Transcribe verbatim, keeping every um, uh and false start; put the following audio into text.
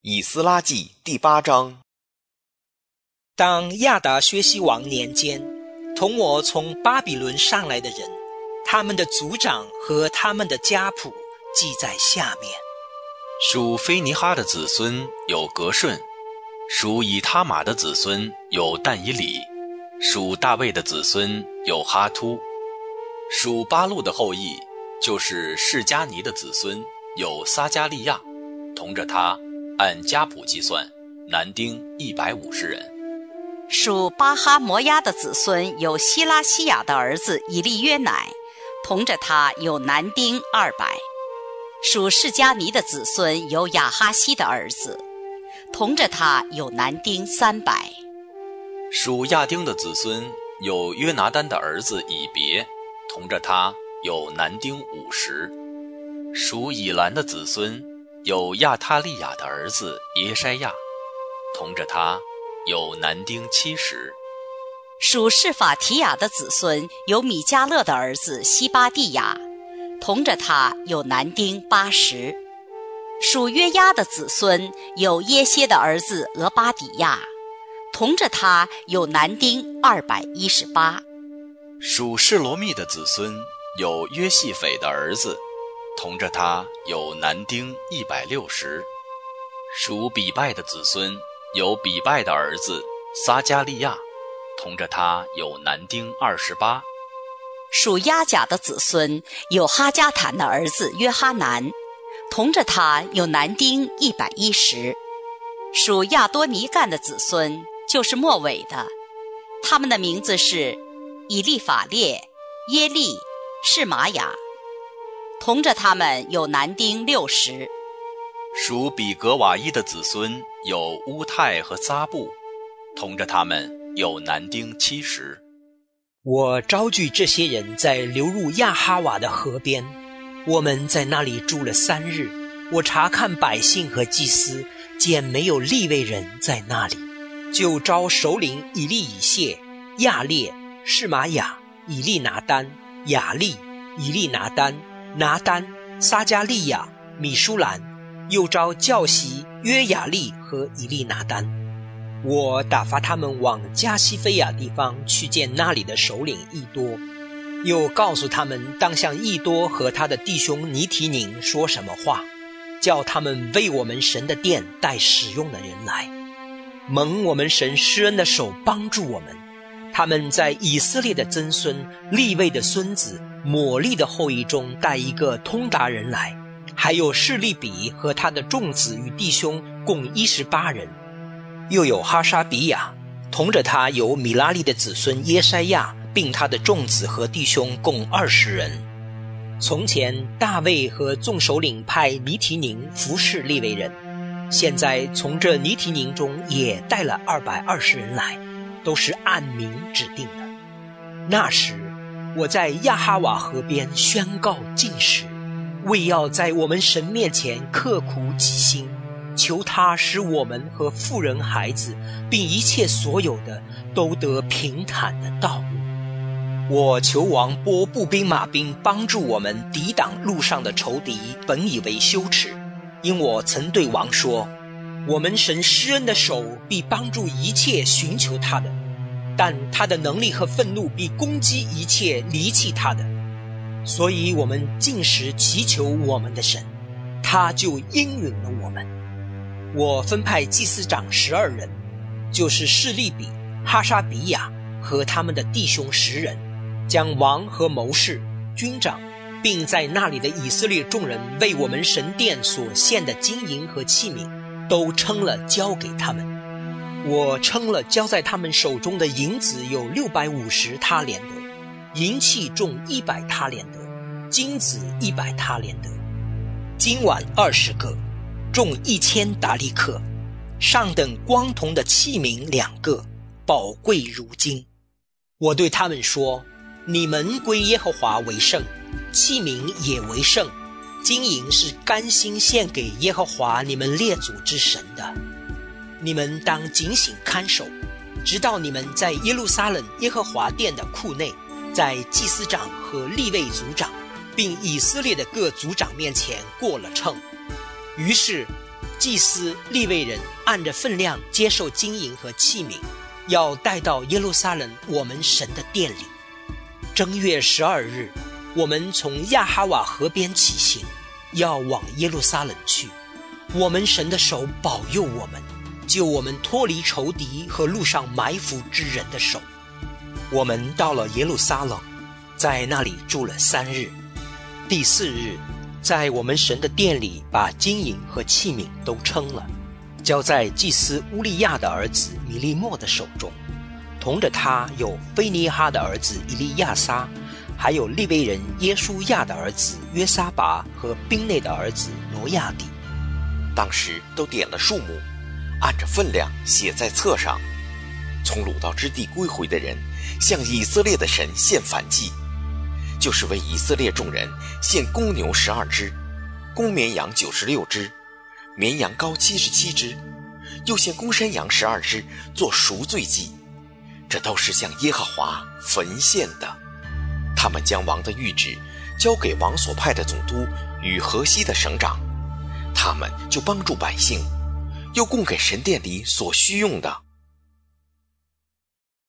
以斯拉记第八章。 当亚达薛西王年间，同我从巴比伦上来的人，他们的族长和他们的家谱记在下面。 属菲尼哈的子孙有革顺，属以他玛的子孙有但以理，属大卫的子孙有哈突，属巴路的后裔就是示迦尼的子孙有撒迦利亚，同着他按家谱计算，男丁一百五十人。 属巴哈摩押的子孙有希拉西亚的儿子以利约乃，同着他有男丁二百。属示迦尼的子孙有亚哈西的儿子，同着他有男丁三百。 属亚丁的子孙有约拿单的儿子以别，同着他有男丁五十。属以兰的子孙有亚他利亚的儿子耶筛亚，同着他有男丁七十。 属示法提亚的子孙有米迦勒的儿子西巴地亚，同着他有男丁八十。属约押的子孙有耶歇的儿子俄巴底亚，同着他有男丁二百一十八。 属示罗密的子孙有约细斐的儿子，同着他有男丁一百六十。属比拜的子孙有比拜的儿子撒迦利亚，同着他有男丁二十八。 属亚甲的子孙有哈加坦的儿子约哈南，同着他有男丁一百一十。属亚多尼干的子孙就是末尾的，他们的名字是以利法列、耶利、示玛雅，同着他们有男丁六十。 属比格瓦伊的子孙有乌泰和撒布，同着他们有男丁七十。 我招聚这些人在流入亚哈瓦的河边，我们在那里住了三日。我查看百姓和祭司，见没有利未人在那里，就招首领以利以谢、亚列、示玛雅、以利拿单、雅利、以利拿单、拿单、撒迦利亚、米舒兰，又招教习约雅利和以利拿单。我打发他们往加西菲亚地方去见那里的首领益多，又告诉他们当向益多和他的弟兄尼提宁说什么话，叫他们为我们神的殿带使用的人来，蒙我们神施恩的手帮助我们。他们在以色列的曾孙利未的孙子抹利的后裔中带一个通达人来，还有示利比和他的众子与弟兄共一十八人。又有哈沙比亚，同着他有米拉利的子孙耶筛亚，并他的众子和弟兄共二十人。从前大卫和众首领派尼提宁服侍利未人，现在从这尼提宁中也带了二百二十人来，都是按名指定的。那时我在亚哈瓦河边宣告禁食，为要在我们神面前刻苦己心，求他使我们和妇人孩子并一切所有的都得平坦的道路。我求王拨步兵马兵帮助我们抵挡路上的仇敌，本以为羞耻，因我曾对王说，我们神施恩的手必帮助一切寻求他的，但他的能力和愤怒必攻击一切离弃他的。所以我们禁食祈求我们的神，他就应允了我们。我分派祭司长十二人，就是示利比、哈沙比亚和他们的弟兄十人，将王和谋士、军长，并在那里的以色列众人为我们神殿所献的金银和器皿，都称了交给他们。我称了交在他们手中的银子有六百五十他连得，银器重一百他连得，金子一百他连得，金碗二十个，重一千达利克，上等光铜的器皿两个，宝贵如金。我对他们说，你们归耶和华为圣，器皿也为圣，金银是甘心献给耶和华你们列祖之神的。你们当警醒看守，直到你们在耶路撒冷耶和华殿的库内，在祭司长和利未族长并以色列的各族长面前过了秤。于是祭司利未人按着分量接受金银和器皿，要带到耶路撒冷我们神的殿里。正月十二日，我们从亚哈瓦河边起行，要往耶路撒冷去。我们神的手保佑我们，救我们脱离仇敌和路上埋伏之人的手。我们到了耶路撒冷，在那里住了三日。第四日，在我们神的殿里把金银和器皿都称了，交在祭司乌利亚的儿子米利末的手中。同着他有菲尼哈的儿子以利亚撒，还有利未人耶书亚的儿子约沙拔和宾内的儿子挪亚底。 当时都点了数目，按着分量写在册上。从掳到之地归回的人，向以色列的神献燔祭，就是为以色列众人献公牛十二只，公绵羊九十六只，绵羊羔七十七只，又献公山羊十二只做赎罪祭。这都是向耶和华焚献的。他们将王的谕旨交给王所派的总督与河西的省长，他们就帮助百姓，又供给神殿里所需用的。